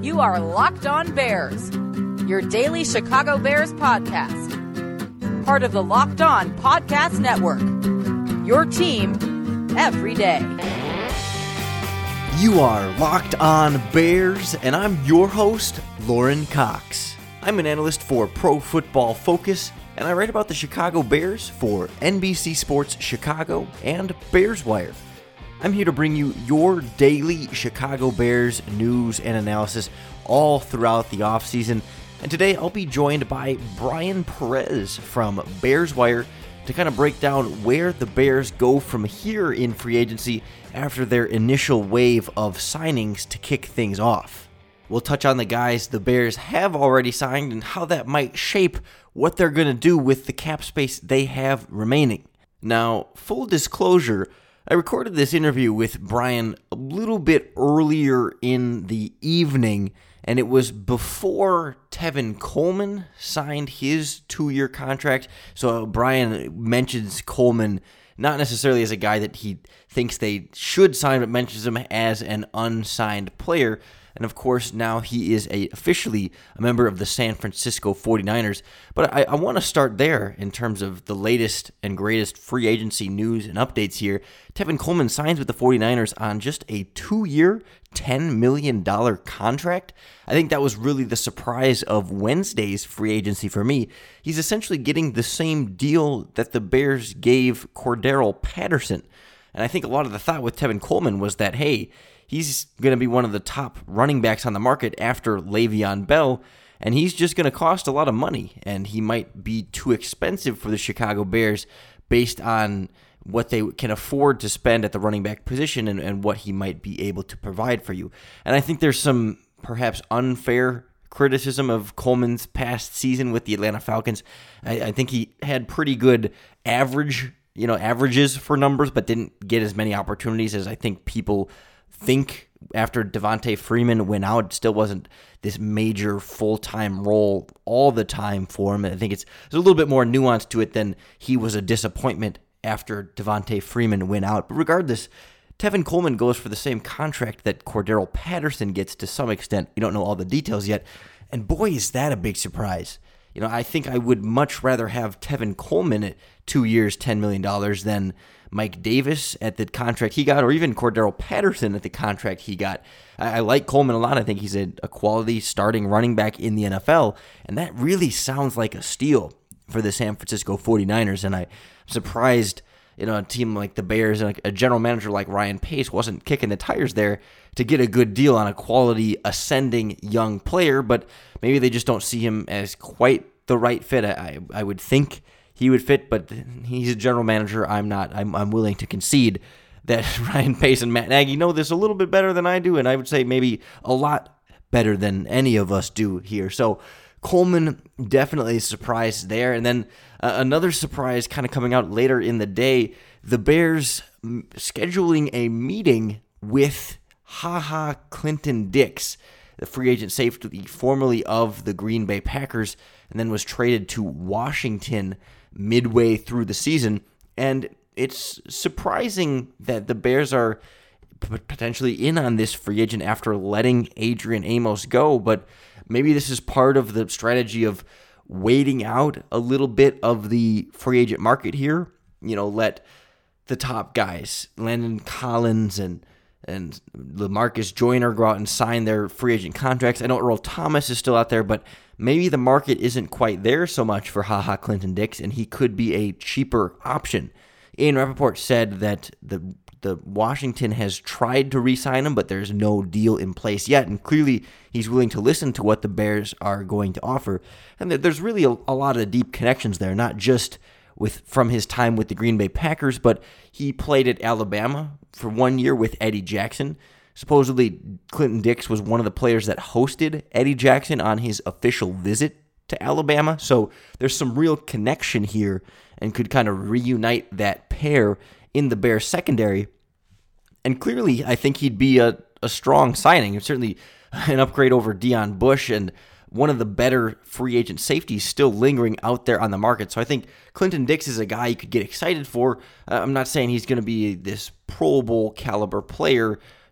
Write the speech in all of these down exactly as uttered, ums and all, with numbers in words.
You are Locked On Bears, your daily Chicago Bears podcast. Part of the Locked On Podcast Network, your team every day. You are Locked On Bears, and I'm your host, Lauren Cox. I'm an analyst for Pro Football Focus, and I write about the Chicago Bears for N B C Sports Chicago and Bears Wire. I'm here to bring you your daily Chicago Bears news and analysis all throughout the offseason. And today I'll be joined by Brian Perez from Bears Wire to kind of break down where the Bears go from here in free agency after their initial wave of signings to kick things off. We'll touch on the guys the Bears have already signed and how that might shape what they're going to do with the cap space they have remaining. Now, full disclosure, I recorded this interview with Brian a little bit earlier in the evening, and it was before Tevin Coleman signed his two-year contract. So Brian mentions Coleman not necessarily as a guy that he thinks they should sign, but mentions him as an unsigned player. And of course, now he is a, officially a member of the San Francisco forty-niners. But I, I want to start there in terms of the latest and greatest free agency news and updates here. Tevin Coleman signs with the forty-niners on just a two-year, ten million dollars contract. I think that was really the surprise of Wednesday's free agency for me. He's essentially getting the same deal that the Bears gave Cordarrelle Patterson. And I think a lot of the thought with Tevin Coleman was that, hey, he's going to be one of the top running backs on the market after Le'Veon Bell, and he's just going to cost a lot of money, and he might be too expensive for the Chicago Bears based on what they can afford to spend at the running back position and, and what he might be able to provide for you. And I think there's some perhaps unfair criticism of Coleman's past season with the Atlanta Falcons. I, I think he had pretty good average, you know, averages for numbers, but didn't get as many opportunities as I think people think after Devontae Freeman went out. It still wasn't this major full-time role all the time for him. I think it's there's a little bit more nuance to it than he was a disappointment after Devontae Freeman went out. But regardless, Tevin Coleman goes for the same contract that Cordarrelle Patterson gets to some extent. We don't know all the details yet. And boy, is that a big surprise. You know, I think I would much rather have Tevin Coleman at two years, ten million dollars than Mike Davis at the contract he got, or even Cordarrelle Patterson at the contract he got. I, I like Coleman a lot. I think he's a, a quality starting running back in the N F L, and that really sounds like a steal for the San Francisco forty-niners, and I'm surprised, you know, a team like the Bears and a general manager like Ryan Pace wasn't kicking the tires there to get a good deal on a quality ascending young player, but maybe they just don't see him as quite the right fit. I, I would think he would fit, but he's a general manager. I'm not. I'm, I'm willing to concede that Ryan Pace and Matt Nagy know this a little bit better than I do, and I would say maybe a lot better than any of us do here. So Coleman definitely a surprise there. And then uh, another surprise kind of coming out later in the day, the Bears m- scheduling a meeting with Ha Ha Clinton-Dix, the free agent safety formerly of the Green Bay Packers, and then was traded to Washington midway through the season. And it's surprising that the Bears are p- potentially in on this free agent after letting Adrian Amos go, but maybe this is part of the strategy of waiting out a little bit of the free agent market here. You know, let the top guys, Landon Collins and and LaMarcus Joyner, go out and sign their free agent contracts. I know Earl Thomas is still out there, but maybe the market isn't quite there so much for Ha Ha Clinton-Dix, and he could be a cheaper option. Ian Rappaport said that the the Washington has tried to re-sign him, but there's no deal in place yet, and clearly he's willing to listen to what the Bears are going to offer. And there's really a, a lot of deep connections there, not just with from his time with the Green Bay Packers, but he played at Alabama for one year with Eddie Jackson. Supposedly, Clinton-Dix was one of the players that hosted Eddie Jackson on his official visit to Alabama. So there's some real connection here and could kind of reunite that pair in the Bears secondary. And clearly, I think he'd be a, a strong signing. Certainly an upgrade over Deon Bush and one of the better free agent safeties still lingering out there on the market. So I think Clinton-Dix is a guy you could get excited for. Uh, I'm not saying he's going to be this Pro Bowl caliber player,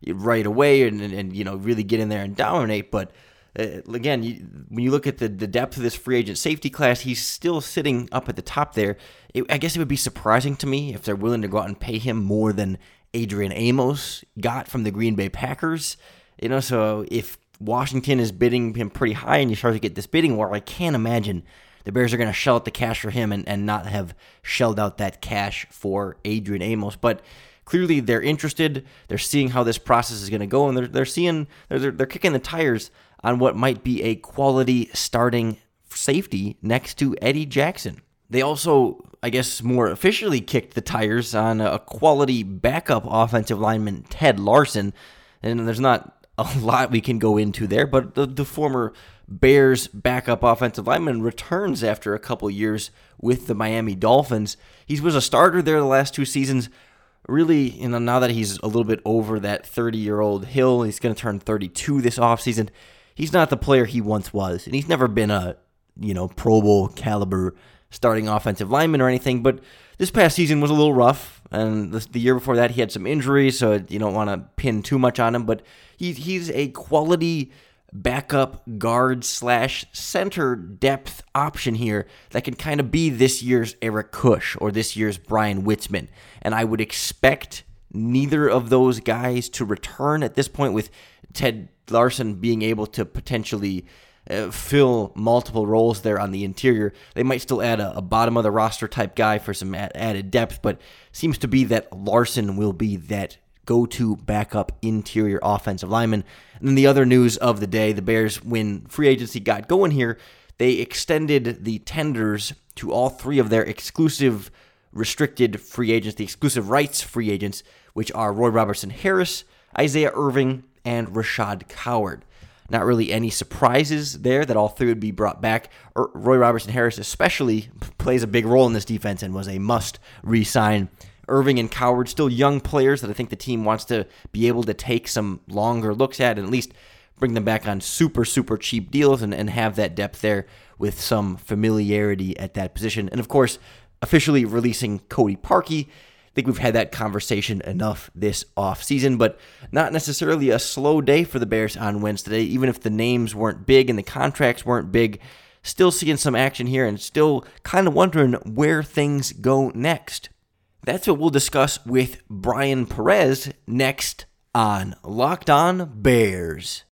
right away and, and, and you know, really get in there and dominate. But uh, again, you, when you look at the, the depth of this free agent safety class, he's still sitting up at the top there. It, I guess it would be surprising to me if they're willing to go out and pay him more than Adrian Amos got from the Green Bay Packers. You know, so if Washington is bidding him pretty high and you start to get this bidding war, I can't imagine the Bears are going to shell out the cash for him and, and not have shelled out that cash for Adrian Amos. But clearly they're interested. They're seeing how this process is going to go, and they're they're seeing they're they're kicking the tires on what might be a quality starting safety next to Eddie Jackson. They also, I guess, more officially kicked the tires on a quality backup offensive lineman, Ted Larson. And there's not a lot we can go into there, but the, the former Bears backup offensive lineman returns after a couple years with the Miami Dolphins. He was a starter there the last two seasons. Really, you know, now that he's a little bit over that thirty-year-old hill, he's going to turn thirty-two this offseason. He's not the player he once was, and he's never been a, you know, Pro Bowl caliber starting offensive lineman or anything, but this past season was a little rough, and the, the year before that he had some injuries, so you don't want to pin too much on him, but he, he's a quality backup guard slash center depth option here that can kind of be this year's Eric Kush or this year's Brian Witzman. And I would expect neither of those guys to return at this point, with Ted Larson being able to potentially uh, fill multiple roles there on the interior. They might still add a, a bottom of the roster type guy for some ad- added depth, but seems to be that Larson will be that go-to backup interior offensive lineman. And then the other news of the day, the Bears, when free agency got going here, they extended the tenders to all three of their exclusive restricted free agents, the exclusive rights free agents, which are Roy Robertson Harris, Isaiah Irving, and Rashad Coward. Not really any surprises there that all three would be brought back. Roy Robertson Harris especially plays a big role in this defense and was a must re-sign. Irving and Coward, still young players that I think the team wants to be able to take some longer looks at and at least bring them back on super, super cheap deals and, and have that depth there with some familiarity at that position. And of course, officially releasing Cody Parkey. I think we've had that conversation enough this offseason, but not necessarily a slow day for the Bears on Wednesday, even if the names weren't big and the contracts weren't big. Still seeing some action here and still kind of wondering where things go next. That's what we'll discuss with Brian Perez next on Locked On Bears.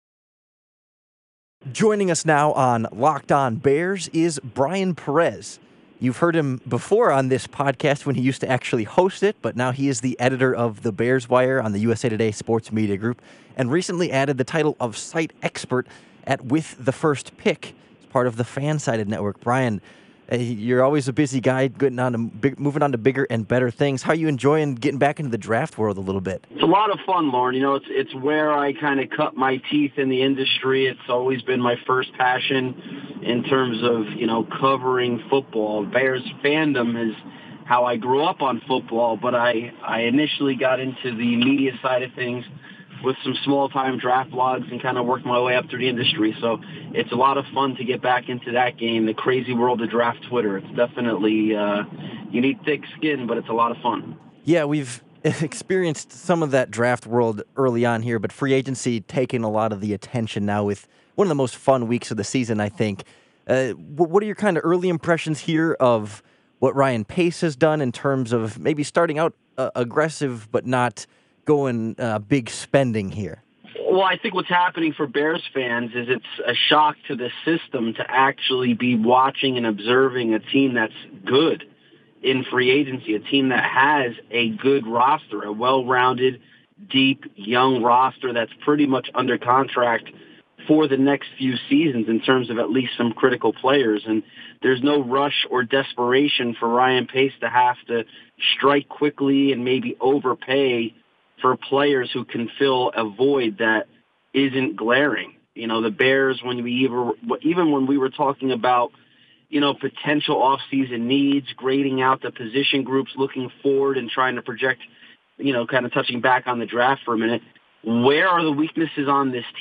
Joining us now on Locked On Bears is Brian Perez. You've heard him before on this podcast when he used to actually host it, but now he is the editor of the Bears Wire on the U S A Today Sports Media Group and recently added the title of site expert at With the First Pick as part of the Fansided Network. Brian, you're always a busy guy, getting on to big, moving on to bigger and better things. How are you enjoying getting back into the draft world a little bit? It's a lot of fun, Lauren. You know, it's it's where I kind of cut my teeth in the industry. It's always been my first passion in terms of, you know, covering football. Bears fandom is how I grew up on football, but I, I initially got into the media side of things with some small-time draft blogs and kind of worked my way up through the industry. So it's a lot of fun to get back into that game, the crazy world of draft Twitter. It's definitely, uh, you need thick skin, but it's a lot of fun. Yeah, we've experienced some of that draft world early on here, but free agency taking a lot of the attention now with one of the most fun weeks of the season, I think. Uh, what are your kind of early impressions here of what Ryan Pace has done in terms of maybe starting out uh, aggressive but not going uh, big spending here? Well, I think what's happening for Bears fans is it's a shock to the system to actually be watching and observing a team that's good in free agency, a team that has a good roster, a well-rounded, deep, young roster that's pretty much under contract for the next few seasons in terms of at least some critical players. And there's no rush or desperation for Ryan Pace to have to strike quickly and maybe overpay for players who can fill a void that isn't glaring. You know, the Bears, when we even, even when we were talking about, you know, potential off-season needs, grading out the position groups, looking forward and trying to project, you know, kind of touching back on the draft for a minute, where are the weaknesses on this team?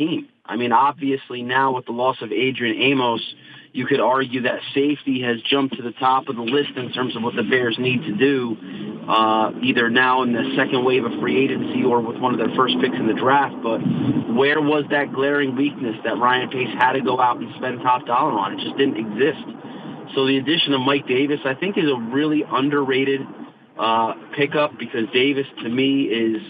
I mean, obviously now with the loss of Adrian Amos, you could argue that safety has jumped to the top of the list in terms of what the Bears need to do, uh, either now in the second wave of free agency or with one of their first picks in the draft. But where was that glaring weakness that Ryan Pace had to go out and spend top dollar on? It just didn't exist. So the addition of Mike Davis, I think, is a really underrated uh, pickup, because Davis, to me, is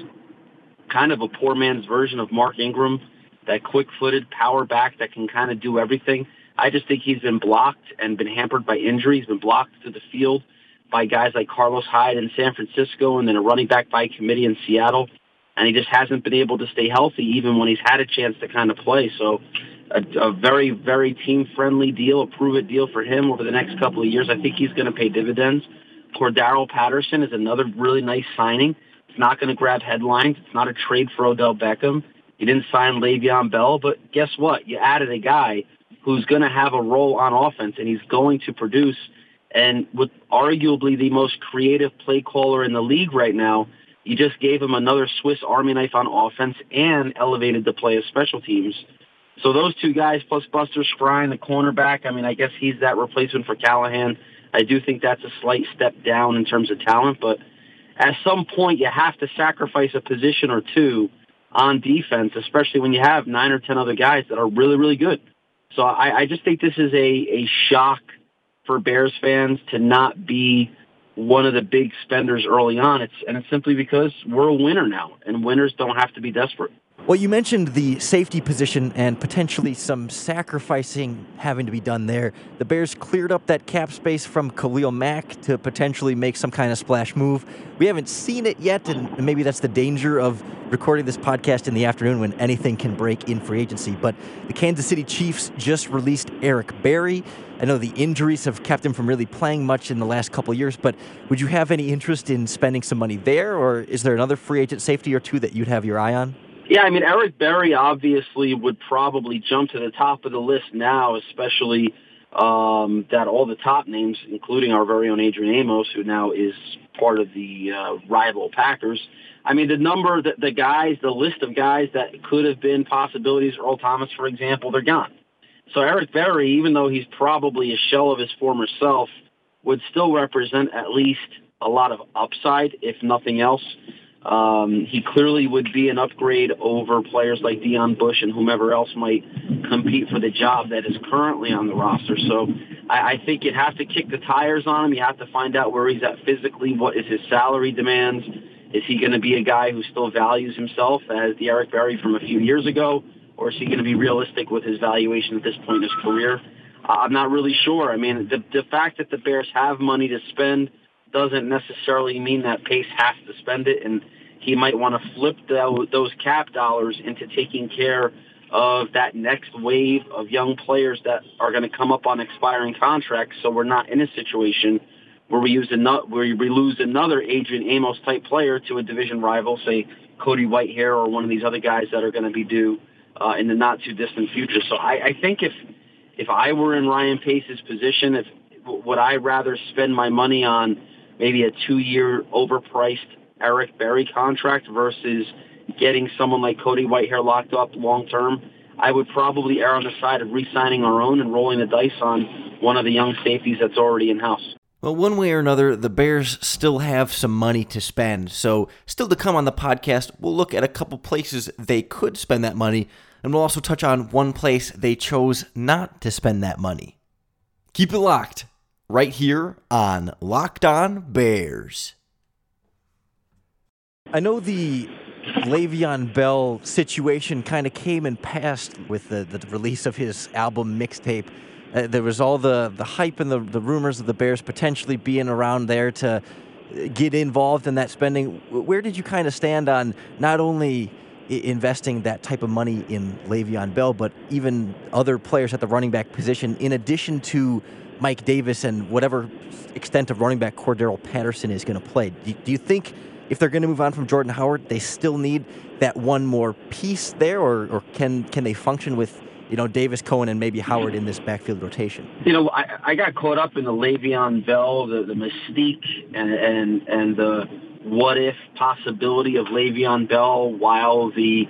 kind of a poor man's version of Mark Ingram, that quick-footed power back that can kind of do everything. I just think he's been blocked and been hampered by injury. He's been blocked to the field by guys like Carlos Hyde in San Francisco and then a running back by committee in Seattle. And he just hasn't been able to stay healthy even when he's had a chance to kind of play. So a, a very, very team-friendly deal, a prove-it deal for him over the next couple of years. I think he's going to pay dividends. Cordarrelle Patterson is another really nice signing. It's not going to grab headlines. It's not a trade for Odell Beckham. You didn't sign Le'Veon Bell, but guess what? You added a guy who's going to have a role on offense, and he's going to produce. And with arguably the most creative play caller in the league right now, you just gave him another Swiss Army knife on offense and elevated the play of special teams. So those two guys, plus Buster Skrine, the cornerback, I mean, I guess he's that replacement for Callahan. I do think that's a slight step down in terms of talent, but at some point you have to sacrifice a position or two on defense, especially when you have nine or ten other guys that are really, really good. So I, I just think this is a, a shock for Bears fans to not be one of the big spenders early on. It's and it's simply because we're a winner now, and winners don't have to be desperate. Well, you mentioned the safety position and potentially some sacrificing having to be done there. The Bears cleared up that cap space from Khalil Mack to potentially make some kind of splash move. We haven't seen it yet, and maybe that's the danger of recording this podcast in the afternoon when anything can break in free agency. But the Kansas City Chiefs just released Eric Berry. I know the injuries have kept him from really playing much in the last couple of years, but would you have any interest in spending some money there, or is there another free agent safety or two that you'd have your eye on? Yeah, I mean, Eric Berry obviously would probably jump to the top of the list now, especially um, that all the top names, including our very own Adrian Amos, who now is part of the uh, rival Packers. I mean, the number, the, the guys, the list of guys that could have been possibilities, Earl Thomas, for example, they're gone. So Eric Berry, even though he's probably a shell of his former self, would still represent at least a lot of upside, if nothing else. Um, he clearly would be an upgrade over players like Deion Bush and whomever else might compete for the job that is currently on the roster. So I, I think you'd have to kick the tires on him. You have to find out where he's at physically. What is his salary demands? Is he going to be a guy who still values himself as the Eric Berry from a few years ago? Or is he going to be realistic with his valuation at this point in his career? Uh, I'm not really sure. I mean, the, the fact that the Bears have money to spend doesn't necessarily mean that Pace has to spend it, and he might want to flip the, those cap dollars into taking care of that next wave of young players that are going to come up on expiring contracts, so we're not in a situation where we use another, where we lose another Adrian Amos type player to a division rival, say Cody Whitehair or one of these other guys that are going to be due uh, in the not too distant future. So I, I think if if I were in Ryan Pace's position, if would I rather spend my money on maybe a two-year overpriced Eric Berry contract versus getting someone like Cody Whitehair locked up long-term? I would probably err on the side of re-signing our own and rolling the dice on one of the young safeties that's already in-house. Well, one way or another, the Bears still have some money to spend. So still to come on the podcast, we'll look at a couple places they could spend that money, and we'll also touch on one place they chose not to spend that money. Keep it locked right here on Locked On Bears. I know the Le'Veon Bell situation kind of came and passed with the, the release of his album mixtape. Uh, there was all the, the hype and the, the rumors of the Bears potentially being around there to get involved in that spending. Where did you kind of stand on not only I- investing that type of money in Le'Veon Bell, but even other players at the running back position, in addition to Mike Davis and whatever extent of running back Cordarrelle Patterson is going to play? Do, do you think if they're going to move on from Jordan Howard, they still need that one more piece there, or, or can can they function with, you know, Davis, Cohen, and maybe Howard in this backfield rotation? You know, I, I got caught up in the Le'Veon Bell, the, the mystique, and, and and the what-if possibility of Le'Veon Bell while the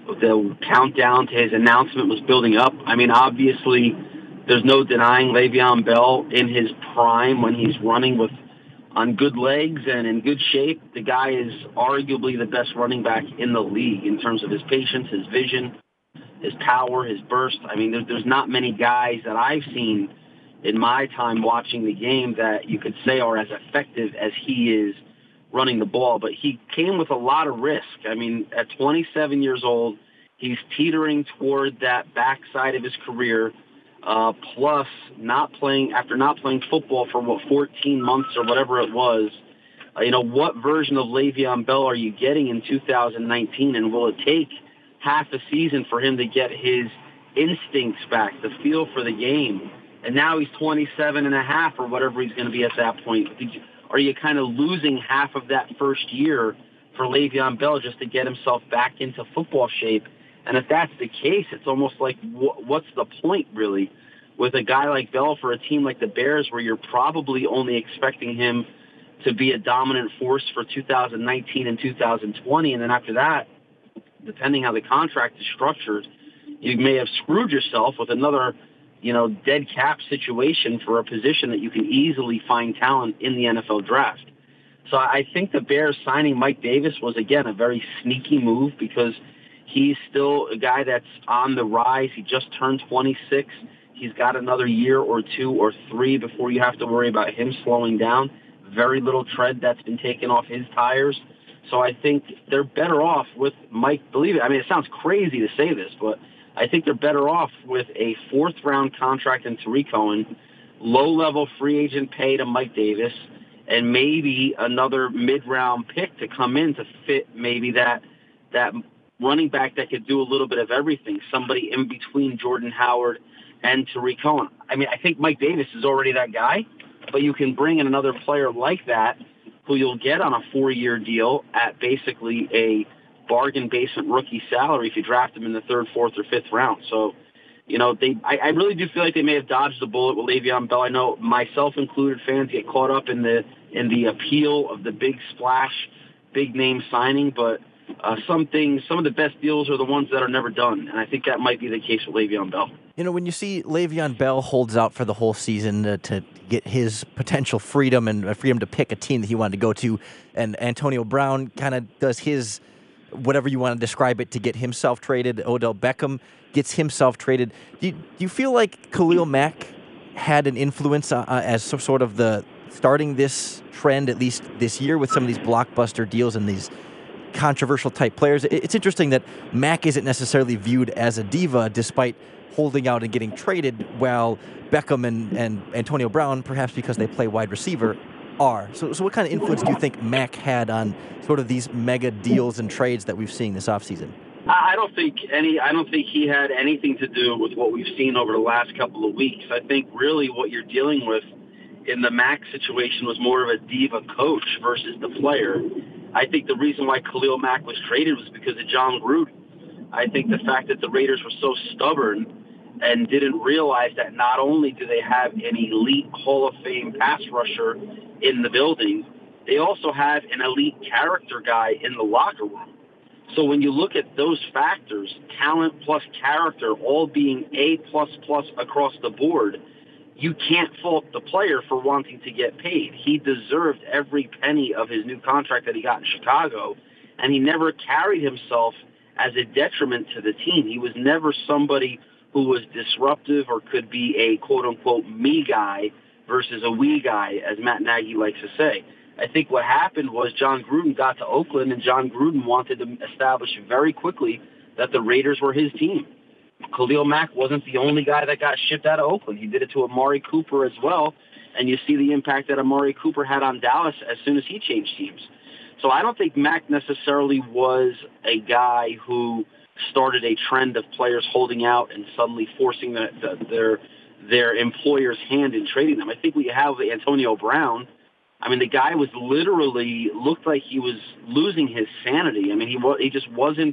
the countdown to his announcement was building up. I mean, obviously, there's no denying Le'Veon Bell in his prime when he's running with on good legs and in good shape. The guy is arguably the best running back in the league in terms of his patience, his vision, his power, his burst. I mean, there's, there's not many guys that I've seen in my time watching the game that you could say are as effective as he is running the ball. But he came with a lot of risk. I mean, at twenty-seven years old, he's teetering toward that backside of his career, uh, plus not playing, after not playing football for, what, fourteen months or whatever it was. Uh, you know, what version of Le'Veon Bell are you getting in two thousand nineteen, and will it take half a season for him to get his instincts back, the feel for the game? And now he's twenty-seven and a half or whatever he's going to be at that point. Did you, are you kind of losing half of that first year for Le'Veon Bell just to get himself back into football shape? And if that's the case, it's almost like, wh- what's the point, really, with a guy like Bell for a team like the Bears where you're probably only expecting him to be a dominant force for two thousand nineteen and two thousand twenty, and then after that, depending how the contract is structured, you may have screwed yourself with another, you know, dead cap situation for a position that you can easily find talent in the N F L draft. So I think the Bears signing Mike Davis was, again, a very sneaky move because he's still a guy that's on the rise. He just turned twenty-six. He's got another year or two or three before you have to worry about him slowing down. Very little tread that's been taken off his tires. So I think they're better off with Mike, believe it. I mean, it sounds crazy to say this, but I think they're better off with a fourth-round contract in Tariq Cohen, low-level free agent pay to Mike Davis, and maybe another mid-round pick to come in to fit maybe that that running back that could do a little bit of everything, somebody in between Jordan Howard and Tariq Cohen. I mean, I think Mike Davis is already that guy, but you can bring in another player like that who you'll get on a four-year deal at basically a bargain basement rookie salary if you draft him in the third, fourth, or fifth round. So, you know, they I, I really do feel like they may have dodged the bullet with Le'Veon Bell. I know myself included, fans get caught up in the in the appeal of the big splash, big name signing, but uh, some things, some of the best deals are the ones that are never done, and I think that might be the case with Le'Veon Bell. You know, when you see Le'Veon Bell holds out for the whole season uh, to get his potential freedom and uh, freedom to pick a team that he wanted to go to, and Antonio Brown kind of does his, whatever you want to describe it, to get himself traded. Odell Beckham gets himself traded. Do you, do you feel like Khalil Mack had an influence uh, as sort of the starting this trend, at least this year, with some of these blockbuster deals and these controversial type players? It's interesting that Mack isn't necessarily viewed as a diva despite holding out and getting traded, while Beckham and, and Antonio Brown, perhaps because they play wide receiver, are. So, so what kind of influence do you think Mack had on sort of these mega deals and trades that we've seen this offseason? I don't think any. I don't think he had anything to do with what we've seen over the last couple of weeks. I think really what you're dealing with in the Mack situation was more of a diva coach versus the player. I think the reason why Khalil Mack was traded was because of John Gruden. I think the fact that the Raiders were so stubborn and didn't realize that not only do they have an elite Hall of Fame pass rusher in the building, they also have an elite character guy in the locker room. So when you look at those factors, talent plus character all being A plus plus across the board, you can't fault the player for wanting to get paid. He deserved every penny of his new contract that he got in Chicago, and he never carried himself as a detriment to the team. He was never somebody who was disruptive or could be a quote-unquote me guy versus a we guy, as Matt Nagy likes to say. I think what happened was John Gruden got to Oakland, and John Gruden wanted to establish very quickly that the Raiders were his team. Khalil Mack wasn't the only guy that got shipped out of Oakland. He did it to Amari Cooper as well, and you see the impact that Amari Cooper had on Dallas as soon as he changed teams. So I don't think Mack necessarily was a guy who started a trend of players holding out and suddenly forcing the, the, their their employer's hand in trading them. I think we have Antonio Brown. I mean, the guy was literally looked like he was losing his sanity. I mean, he was, he just wasn't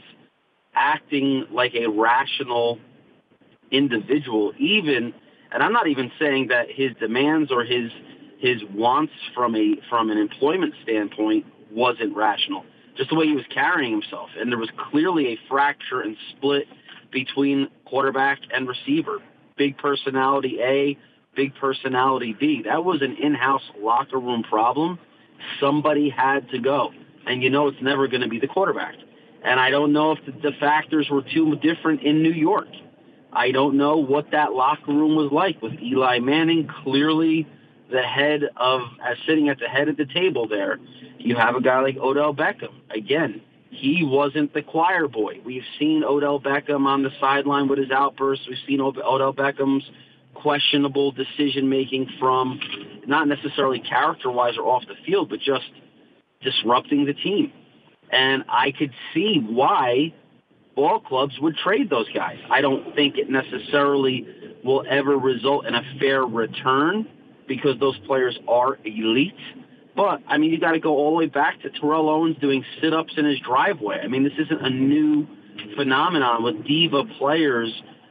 acting like a rational individual, even, and I'm not even saying that his demands or his his wants from a from an employment standpoint wasn't rational. just the way he was carrying himself. And there was clearly a fracture and split between quarterback and receiver. Big personality A, big personality B. That was an in-house locker room problem. Somebody had to go. And you know it's never going to be the quarterback. And I don't know if the, the factors were too different in New York. I don't know what that locker room was like with Eli Manning clearly the head of, as sitting at the head of the table there. You have a guy like Odell Beckham. Again, he wasn't the choir boy. We've seen Odell Beckham on the sideline with his outbursts. We've seen Odell Beckham's questionable decision-making from not necessarily character-wise or off the field, but just disrupting the team. And I could see why ball clubs would trade those guys. I don't think it necessarily will ever result in a fair return because those players are elite. But, I mean, you got to go all the way back to Terrell Owens doing sit-ups in his driveway. I mean, this isn't a new phenomenon with diva players,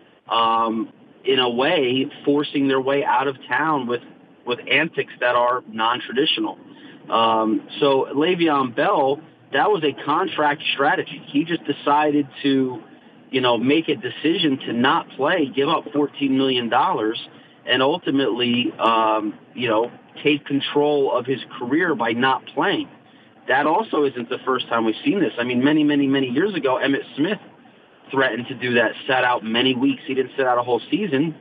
um, in a way, forcing their way out of town with, with antics that are non-traditional. Um, so Le'Veon Bell, that was a contract strategy. He just decided to, you know, make a decision to not play, give up fourteen million dollars, and ultimately, um, you know, take control of his career by not playing. That also isn't the first time we've seen this. I mean, many, many, many years ago, Emmitt Smith threatened to do that, sat out many weeks. He didn't sit out a whole season,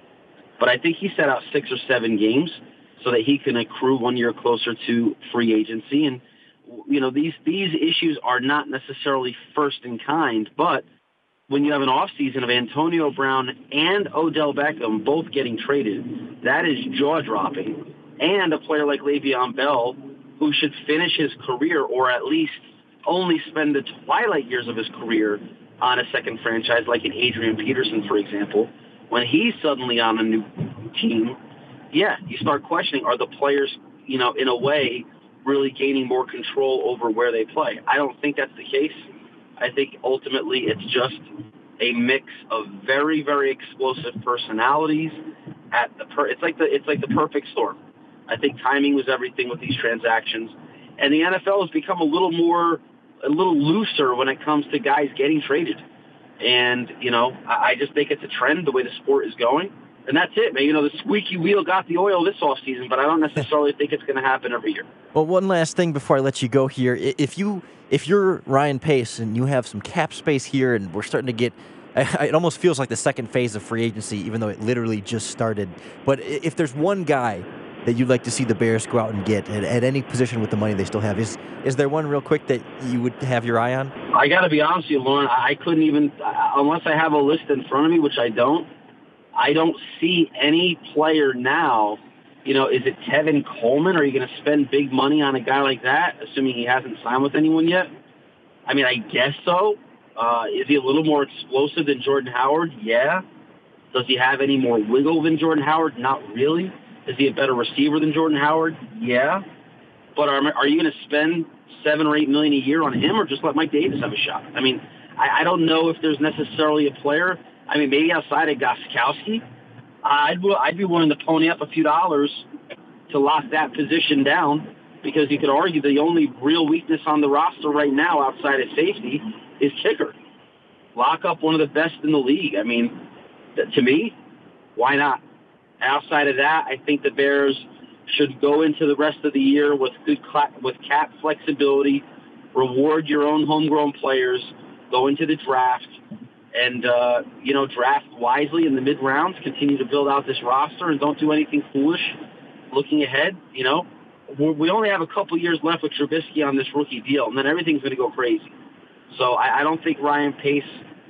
but I think he sat out six or seven games so that he can accrue one year closer to free agency. And, you know, these, these issues are not necessarily first in kind, but when you have an offseason of Antonio Brown and Odell Beckham both getting traded, that is jaw-dropping. And a player like Le'Veon Bell, who should finish his career or at least only spend the twilight years of his career on a second franchise, like an Adrian Peterson, for example, when he's suddenly on a new team, yeah, you start questioning, are the players, you know, in a way, really gaining more control over where they play? I don't think that's the case. I think ultimately it's just a mix of very, very explosive personalities at the per- it's like the it's like the perfect storm. I think timing was everything with these transactions, and the N F L has become a little more a little looser when it comes to guys getting traded. And you know, I, I just think it's a trend the way the sport is going, and that's it, man. You know, the squeaky wheel got the oil this offseason, but I don't necessarily think it's going to happen every year. Well, one last thing before I let you go here, if you if you're Ryan Pace and you have some cap space here, and we're starting to get, it almost feels like the second phase of free agency, even though it literally just started. But if there's one guy that you'd like to see the Bears go out and get at, at any position with the money they still have, is is there one real quick that you would have your eye on? I got to be honest with you, Lauren. I couldn't even, unless I have a list in front of me, which I don't, I don't see any player now. You know, is it Tevin Coleman? Are you going to spend big money on a guy like that, assuming he hasn't signed with anyone yet? I mean, I guess so. Uh, is he a little more explosive than Jordan Howard? Yeah. Does he have any more wiggle than Jordan Howard? Not really. Is he a better receiver than Jordan Howard? Yeah. But are, are you going to spend seven or eight million a year on him, or just let Mike Davis have a shot? I mean, I, I don't know if there's necessarily a player. I mean, maybe outside of Gostkowski, I'd I'd be willing to pony up a few dollars to lock that position down, because you could argue the only real weakness on the roster right now outside of safety is kicker. Lock up one of the best in the league. I mean, to me, why not? Outside of that, I think the Bears should go into the rest of the year with good cla- with cap flexibility, reward your own homegrown players, go into the draft, and, uh, you know, draft wisely in the mid-rounds, continue to build out this roster, and don't do anything foolish looking ahead. You know, we only have a couple years left with Trubisky on this rookie deal, and then everything's going to go crazy. So I, I don't think Ryan Pace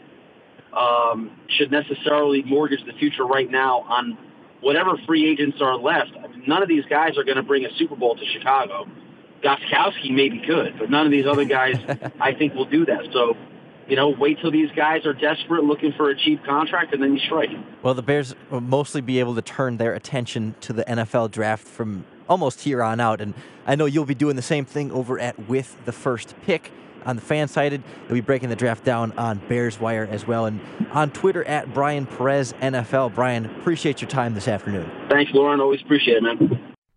um, should necessarily mortgage the future right now on whatever free agents are left. I mean, none of these guys are going to bring a Super Bowl to Chicago. Gostkowski may be good, but none of these other guys, I think, will do that. So, you know, wait till these guys are desperate, looking for a cheap contract, and then you strike. Well, the Bears will mostly be able to turn their attention to the N F L draft from almost here on out, and I know you'll be doing the same thing over at With the First Pick on the Fansided. You'll be breaking the draft down on Bears Wire as well, and on Twitter at Brian Perez N F L. Brian, appreciate your time this afternoon. Thanks, Lauren. Always appreciate it, man.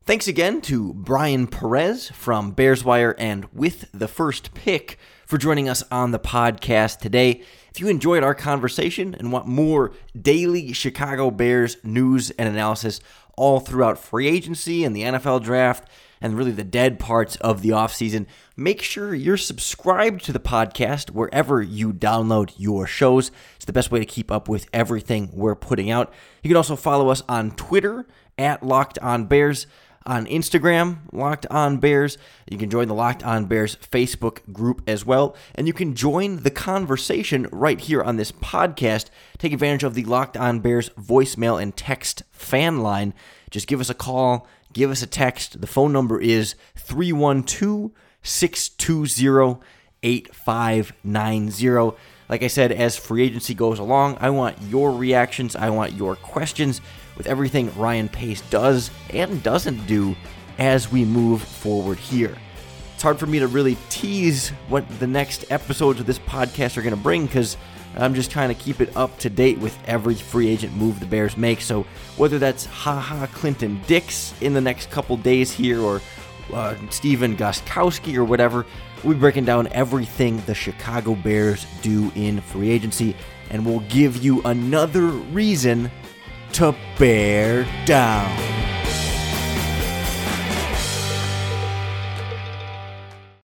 Thanks again to Brian Perez from Bears Wire and With the First Pick for joining us on the podcast today. If you enjoyed our conversation and want more daily Chicago Bears news and analysis all throughout free agency and the N F L draft and really the dead parts of the offseason, make sure you're subscribed to the podcast wherever you download your shows. It's the best way to keep up with everything we're putting out. You can also follow us on Twitter at Locked On Bears, on Instagram, Locked On Bears. You can join the Locked On Bears Facebook group as well. And you can join the conversation right here on this podcast. Take advantage of the Locked On Bears voicemail and text fan line. Just give us a call, give us a text. The phone number is three one two, six two zero, eight five nine zero. Like I said, as free agency goes along, I want your reactions. I want your questions with everything Ryan Pace does and doesn't do as we move forward here. It's hard for me to really tease what the next episodes of this podcast are going to bring because I'm just trying to keep it up to date with every free agent move the Bears make. So whether that's haha Clinton Dix in the next couple days here or uh, Steven Gostkowski or whatever, we'll be breaking down everything the Chicago Bears do in free agency, and we'll give you another reason to bear down.